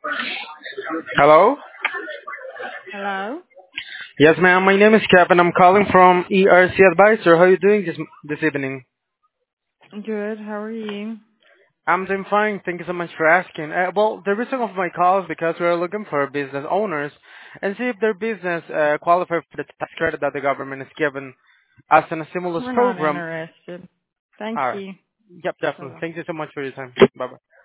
Hello? Hello? Yes, ma'am. My name is Kevin. I'm calling from ERC Advisor. How are you doing this evening? Good, how are you? I'm doing fine. Thank you so much for asking. Well, the reason of my call is because we're looking for business owners and see if their business qualify for the tax credit that the government is given as in a stimulus We're not program. interested. Thank All right. you. Yep, definitely. Bye-bye. Thank you so much for your time. Bye-bye.